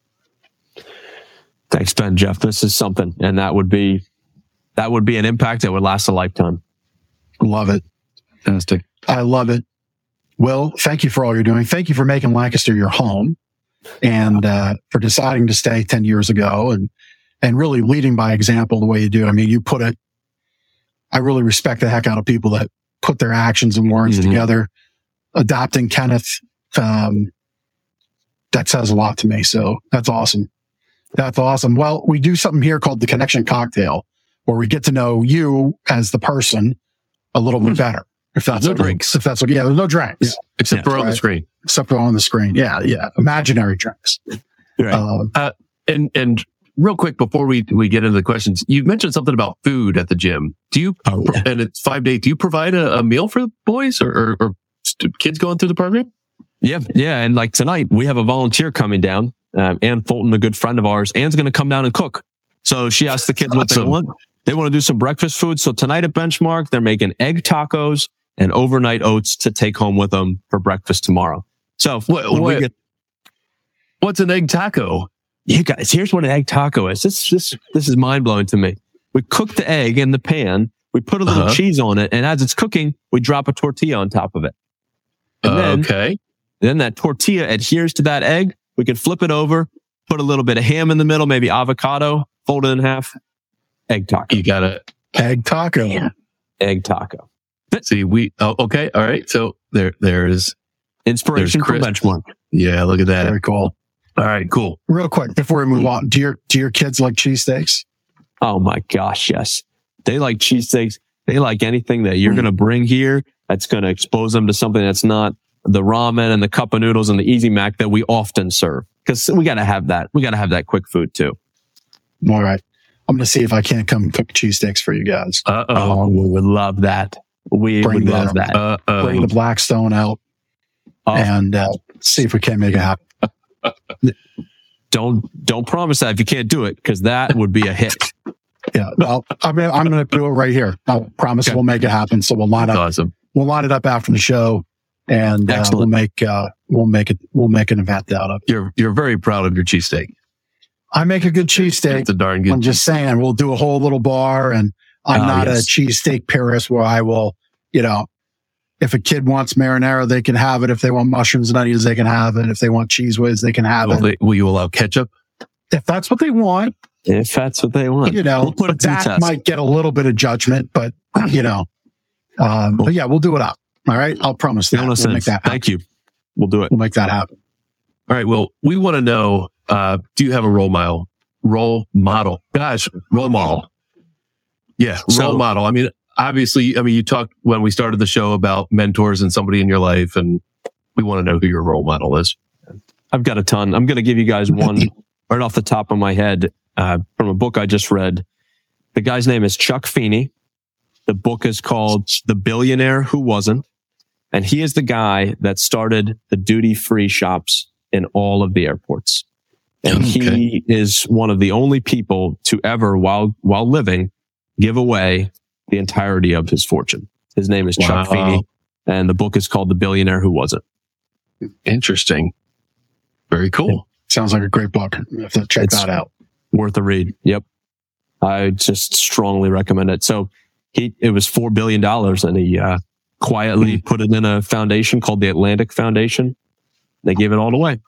Thanks, Ben, Jeff. This is something, and that would be an impact that would last a lifetime. Love it. Fantastic. I love it. Will, thank you for all you're doing. Thank you for making Lancaster your home and for deciding to stay 10 years ago and really leading by example the way you do. I mean, you put it, I really respect the heck out of people that put their actions and words together. Adopting Kenneth, that says a lot to me. So that's awesome. That's awesome. Well, we do something here called the Connection Cocktail, where we get to know you as the person a little bit better. If that's no drinks. If that's what, there's no drinks. Except for on the screen. Except for on the screen. Yeah. Imaginary drinks. Right. And real quick before we get into the questions, you mentioned something about food at the gym. Do you, and it's 5 days, do you provide a meal for the boys or kids going through the program? Yeah. And like tonight, we have a volunteer coming down. Ann Fulton, a good friend of ours. Ann's going to come down and cook. So she asked the kids what they want. They want to do some breakfast food. So tonight at Benchmark, they're making egg tacos and overnight oats to take home with them for breakfast tomorrow. So what's an egg taco? You guys, here's what an egg taco is. This is mind blowing to me. We cook the egg in the pan. We put a little cheese on it. And as it's cooking, we drop a tortilla on top of it. And then that tortilla adheres to that egg. We can flip it over, put a little bit of ham in the middle, maybe avocado, fold it in half. Egg taco. You got it. Egg taco. Yeah. Egg taco. See, okay. All right. So there is inspiration from Benchmark. Yeah. Look at that. Very cool. All right. Cool. Real quick before we move on, do your kids like cheesesteaks? Oh my gosh. Yes. They like cheesesteaks. They like anything that you're going to bring here that's going to expose them to something that's not the ramen and the cup of noodles and the Easy Mac that we often serve. Because we got to have that. We got to have that quick food too. All right. I'm going to see if I can't come cook cheesesteaks for you guys. Oh, we would love that. We would love that. Bring the Blackstone out and see if we can't make it happen. Don't promise that if you can't do it, because that would be a hit. Yeah. I'm going to do it right here. I promise we'll make it happen. So we'll line up. Awesome. We'll line it up after the show. And we'll make an event out of it. You're very proud of your cheesesteak. I make a good cheesesteak. It's a darn good. I'm just saying, we'll do a whole little bar, and I'm not a cheesesteak purist where I will, if a kid wants marinara, they can have it. If they want mushrooms and onions, they can have it. If they want cheese whiz, they can have it. Will you allow ketchup? If that's what they want. If that's what they want. We'll put it to the test. Might get a little bit of judgment, but, but yeah, we'll do it up. All right. I'll promise that. We'll make that happen. Thank you. We'll do it. We'll make that happen. All right. Well, we want to know, do you have a role model? Gosh, role model. Yeah. Role model. I mean, obviously, you talked when we started the show about mentors and somebody in your life, and we want to know who your role model is. I've got a ton. I'm going to give you guys one right off the top of my head from a book I just read. The guy's name is Chuck Feeney. The book is called The Billionaire Who Wasn't. And he is the guy that started the duty-free shops in all of the airports. And he is one of the only people to ever, while living, give away the entirety of his fortune. His name is Chuck Feeney, and the book is called The Billionaire Who Wasn't. Interesting. Very cool. Sounds like a great book. You have to check that out. Worth a read. Yep. I just strongly recommend it. So it was $4 billion, and he quietly put it in a foundation called the Atlantic Foundation. They gave it all away.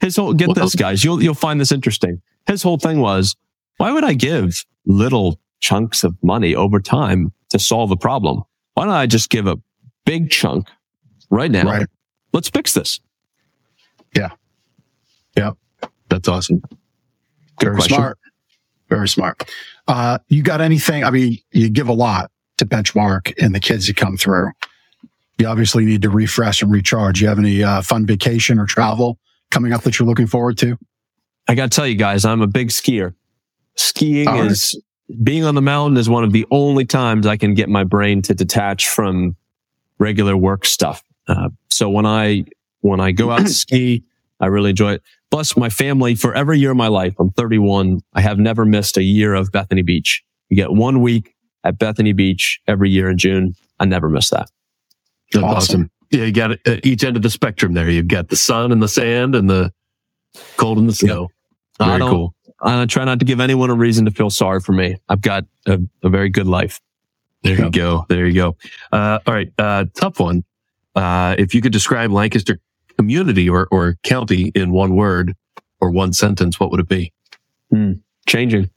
Get this, guys. You'll find this interesting. His whole thing was, why would I give little chunks of money over time to solve a problem? Why don't I just give a big chunk right now? Right. Let's fix this. Yeah. Yeah. That's awesome. Good Very question. smart. Very smart. You got anything? I mean, you give a lot to Benchmark and the kids that come through. You obviously need to refresh and recharge. You have any fun vacation or travel coming up that you're looking forward to? I got to tell you guys, I'm a big skier. Skiing All right. is being on the mountain is one of the only times I can get my brain to detach from regular work stuff. So when I go out to ski, I really enjoy it. Plus, my family, for every year of my life, I'm 31, I have never missed a year of Bethany Beach. You get 1 week at Bethany Beach every year in June. I never miss that. That's awesome. Yeah, you got it at each end of the spectrum there. You've got the sun and the sand and the cold and the snow. Very cool. I try not to give anyone a reason to feel sorry for me. I've got a very good life. There you go. There you go. All right. Tough one. If you could describe Lancaster community or county in one word or one sentence, what would it be? Changing.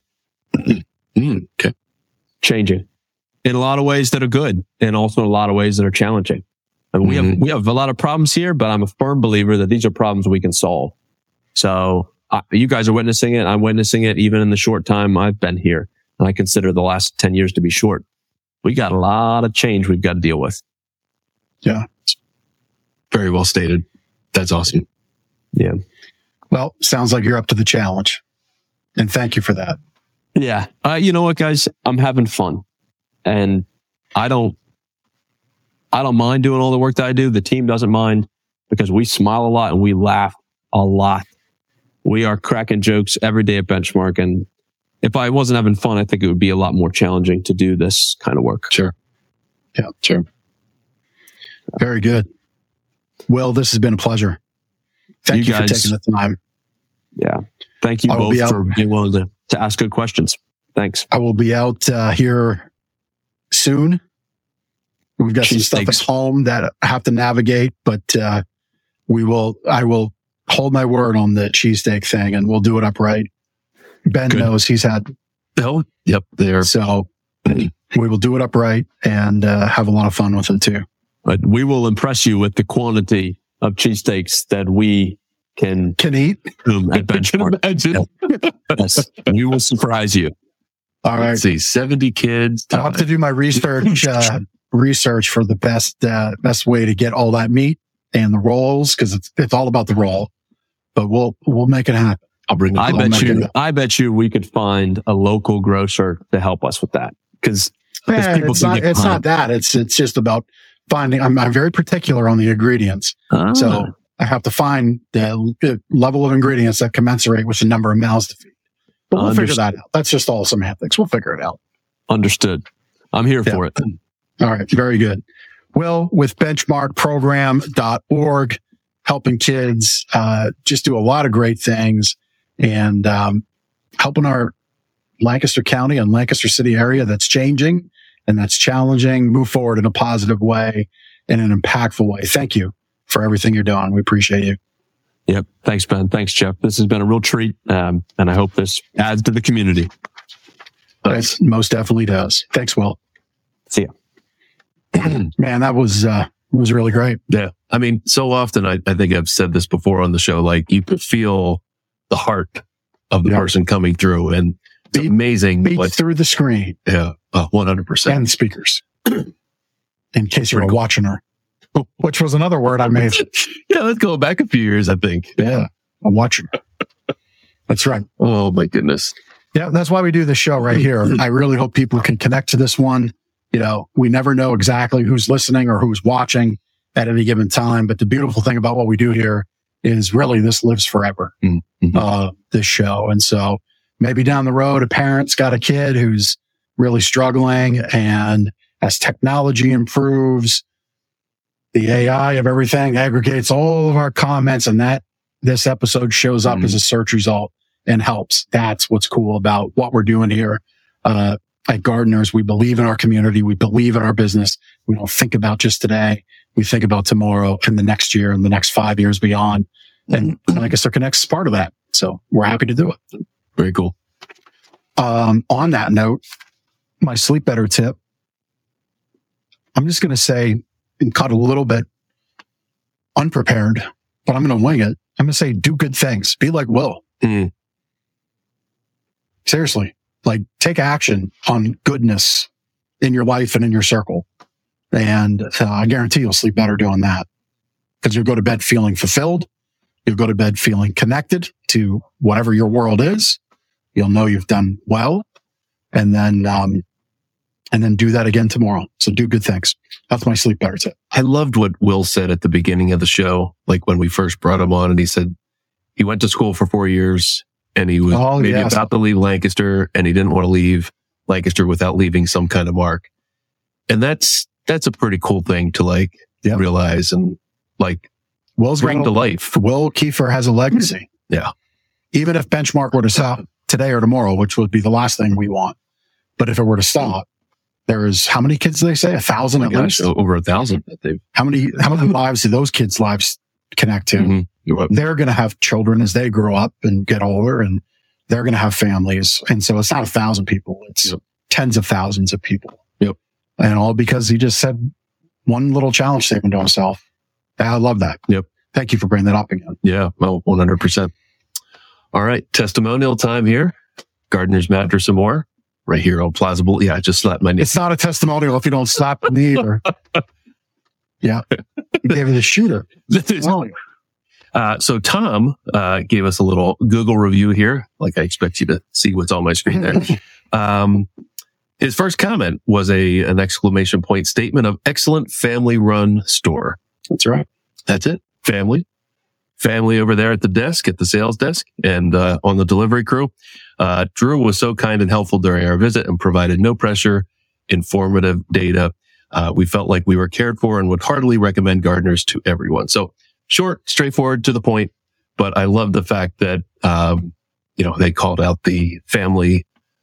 Okay. Changing. In a lot of ways that are good, and also in a lot of ways that are challenging. And we have a lot of problems here, but I'm a firm believer that these are problems we can solve. So you guys are witnessing it. I'm witnessing it even in the short time I've been here. And I consider the last 10 years to be short. We got a lot of change we've got to deal with. Yeah. Very well stated. That's awesome. Yeah. Well, sounds like you're up to the challenge. And thank you for that. Yeah. You know what, guys? I'm having fun. And I don't mind doing all the work that I do. The team doesn't mind because we smile a lot and we laugh a lot. We are cracking jokes every day at Benchmark. And if I wasn't having fun, I think it would be a lot more challenging to do this kind of work. Sure. Yeah. Sure. Very good. Well, this has been a pleasure. Thank you for guys, taking the time. Yeah. Thank you both for being willing to ask good questions. Thanks. I will be out here soon. We've got some stuff at home that I have to navigate, but I will hold my word on the cheesesteak thing and we'll do it upright. Ben knows he's had. Oh, yep. There. So we will do it upright and have a lot of fun with it too. But we will impress you with the quantity of cheesesteaks that we can eat at Benchmark. Yes, we will surprise you. All right. Let's see, 70 kids. I'll have to do my research for the best way to get all that meat and the rolls because it's all about the roll. But we'll make it happen. I'll bring it. I bet you we could find a local grocer to help us with that because it's not that. It's just about finding. I'm very particular on the ingredients, so I have to find the level of ingredients that commensurate with the number of mouths to feed. But we'll figure that out. That's just all semantics. We'll figure it out. Understood. I'm here for it. All right. Very good. Will with benchmarkprogram.org, helping kids just do a lot of great things and helping our Lancaster County and Lancaster City area that's changing and that's challenging, move forward in a positive way, in an impactful way. Thank you for everything you're doing. We appreciate you. Yep. Thanks, Ben. Thanks, Jeff. This has been a real treat. And I hope this adds to the community. It most definitely does. Thanks, Will. See ya. Man, that was really great. Yeah. I mean, so often, I think I've said this before on the show, like you could feel the heart of the person coming through and it's amazing. Beat through the screen. Yeah. 100%. And speakers. In case you were watching her. Which was another word I made. Yeah, let's go back a few years, I think. Yeah, I'm watching. That's right. Oh, my goodness. Yeah, that's why we do this show right here. I really hope people can connect to this one. You know, we never know exactly who's listening or who's watching at any given time. But the beautiful thing about what we do here is really this lives forever, this show. And so maybe down the road, a parent's got a kid who's really struggling, and as technology improves, the AI of everything aggregates all of our comments, and that this episode shows up as a search result and helps. That's what's cool about what we're doing here. At Gardeners, we believe in our community. We believe in our business. We don't think about just today. We think about tomorrow and the next year and the next 5 years beyond. And Lancaster Connects is part of that. So we're happy to do it. Very cool. On that note, my sleep better tip, I'm just going to say, and caught a little bit unprepared, but I'm going to wing it. I'm going to say, do good things. Be like Will. Mm. Seriously, like take action on goodness in your life and in your circle. And I guarantee you'll sleep better doing that, because you'll go to bed feeling fulfilled. You'll go to bed feeling connected to whatever your world is. You'll know you've done well, and then do that again tomorrow. So do good things. That's my sleep better tip. I loved what Will said at the beginning of the show, like when we first brought him on, and he said he went to school for 4 years and he was about to leave Lancaster, and he didn't want to leave Lancaster without leaving some kind of mark. And that's a pretty cool thing to realize and bring to life. Will Kiefer has a legacy. Yeah. Even if Benchmark were to stop today or tomorrow, which would be the last thing we want. But if it were to stop, there is, how many kids do they say? 1,000 at least? Over 1,000. How many lives do those kids' lives connect to? Mm-hmm. They're going to have children as they grow up and get older, and they're going to have families. And so it's not 1,000 people. It's tens of thousands of people. Yep. And all because he just said one little challenge statement to himself. I love that. Yep. Thank you for bringing that up again. Yeah. Well, 100%. All right. Testimonial time here. Gardner's Mattress and More. Right here on Plaza Boulevard. Yeah, I just slapped my knee. It's not a testimonial if you don't slap the knee either. Yeah. He gave you the shooter. So Tom gave us a little Google review here. Like I expect you to see what's on my screen there. His first comment was an exclamation point statement of excellent family run store. That's right. That's it. Family over there at the desk, at the sales desk, and on the delivery crew. Drew was so kind and helpful during our visit and provided no pressure, informative data. We felt like we were cared for and would heartily recommend Gardner's to everyone. So short, straightforward, to the point, but I love the fact that, they called out the family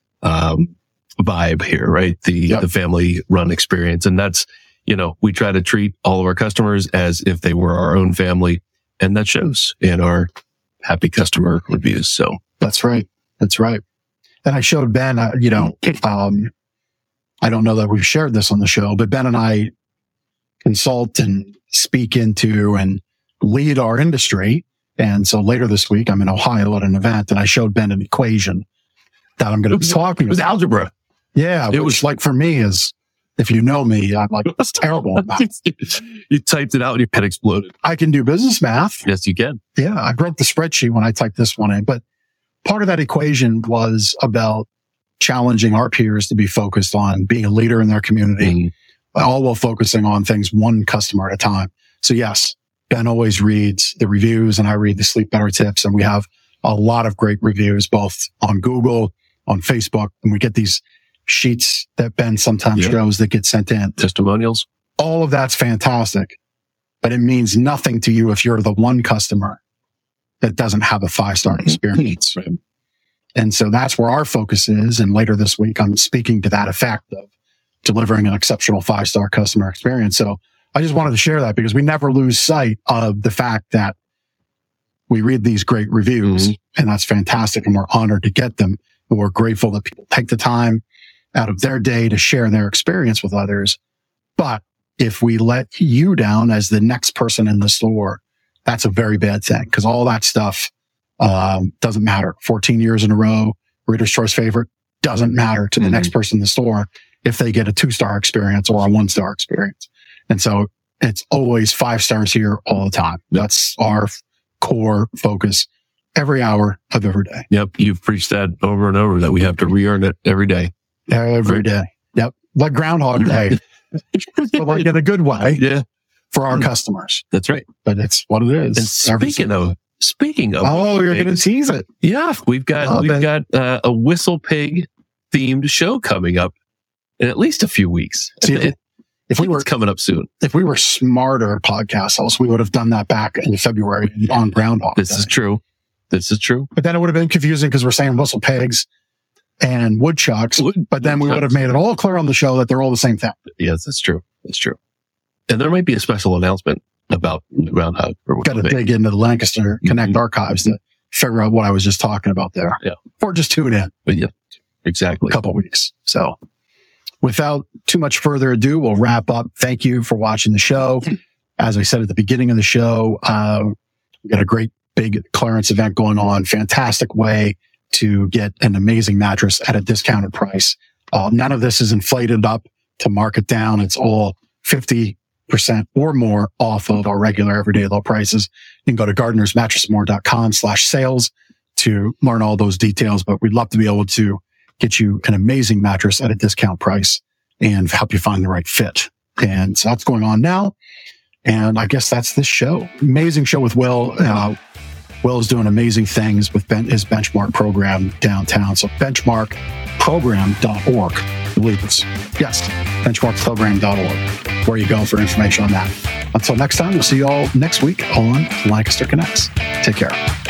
vibe here, right? The family run experience. And that's, we try to treat all of our customers as if they were our own family. And that shows in our happy customer reviews. So that's right. That's right. And I showed Ben, I don't know that we've shared this on the show, but Ben and I consult and speak into and lead our industry. And so later this week, I'm in Ohio at an event, and I showed Ben an equation that I'm going to be talking about. It was algebra. Yeah. It was like, for me, is, if you know me, I'm like, it's terrible at math. You typed it out and your pen exploded. I can do business math. Yes, you can. Yeah. I broke the spreadsheet when I typed this one in, but part of that equation was about challenging our peers to be focused on being a leader in their community, all while focusing on things one customer at a time. So yes, Ben always reads the reviews, and I read the Sleep Better tips, and we have a lot of great reviews, both on Google, on Facebook, and we get these sheets that Ben sometimes shows that get sent in. Testimonials. All of that's fantastic, but it means nothing to you if you're the one customer that doesn't have a 5-star experience. Right. And so that's where our focus is. And later this week, I'm speaking to that effect of delivering an exceptional 5-star customer experience. So I just wanted to share that, because we never lose sight of the fact that we read these great reviews, and that's fantastic. And we're honored to get them. And we're grateful that people take the time out of their day to share their experience with others. But if we let you down as the next person in the store, that's a very bad thing, because all that stuff doesn't matter. 14 years in a row, Reader's Choice favorite, doesn't matter to the next person in the store if they get a 2-star experience or a 1-star experience. And so it's always 5 stars here all the time. That's our core focus every hour of every day. Yep. You've preached that over and over, that we have to re-earn it every day. Every day. Yep. Like Groundhog Day. But like in a good way. Yeah. For our customers. That's right. But it's what it is. And speaking of, oh, you're going to tease it. Yeah. We've got a Whistle Pig themed show coming up in at least a few weeks. See, if we were coming up soon, if we were smarter podcast hosts, we would have done that back in February on Groundhog Day. This is true. But then it would have been confusing, because we're saying Whistle Pigs and woodchucks, but then we would have made it all clear on the show that they're all the same thing. Yes, that's true. That's true. And there might be a special announcement about Groundhog. Got to dig into the Lancaster Connect archives to figure out what I was just talking about there. Yeah. Or just tune in. But yeah, exactly. A couple of weeks. So without too much further ado, we'll wrap up. Thank you for watching the show. As I said at the beginning of the show, we got a great big clearance event going on. Fantastic way to get an amazing mattress at a discounted price. None of this is inflated up to mark it down. It's all 50% or more off of our regular everyday low prices. You can go to gardnersmattressmore.com/sales to learn all those details, but we'd love to be able to get you an amazing mattress at a discount price and help you find the right fit. And so that's going on now. And I guess that's this show. Amazing show with Will. Will is doing amazing things with his benchmark program downtown. So benchmarkprogram.org. I believe it's, yes, benchmarkprogram.org, where you go for information on that. Until next time, we'll see you all next week on Lancaster Connects. Take care.